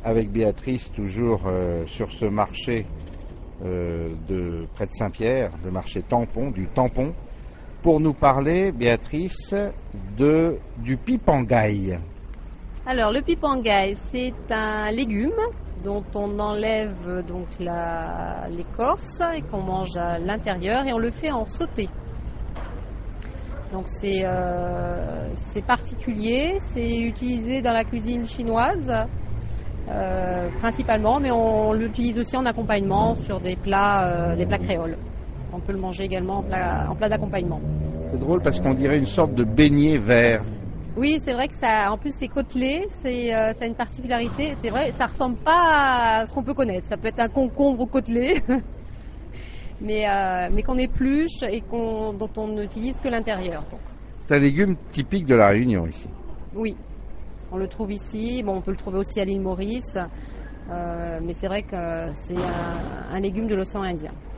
avec Béatrice, toujours sur ce marché de près de Saint-Pierre, le marché tampon, du tampon, pour nous parler, Béatrice, du pipangaï. Alors le pipangaï, c'est un légume dont on enlève donc l'écorce et qu'on mange à l'intérieur et on le fait en sauté. Donc c'est particulier, c'est utilisé dans la cuisine chinoise principalement, mais on l'utilise aussi en accompagnement sur des plats créoles. On peut le manger également en plat d'accompagnement. C'est drôle parce qu'on dirait une sorte de beignet vert. Oui, c'est vrai que ça, en plus c'est côtelé, ça a une particularité. C'est vrai, ça ressemble pas à ce qu'on peut connaître. Ça peut être un concombre côtelé, mais qu'on épluche et dont on n'utilise que l'intérieur. C'est un légume typique de la Réunion ici. Oui, on le trouve ici. Bon, on peut le trouver aussi à l'île Maurice, mais c'est vrai que c'est un légume de l'océan Indien.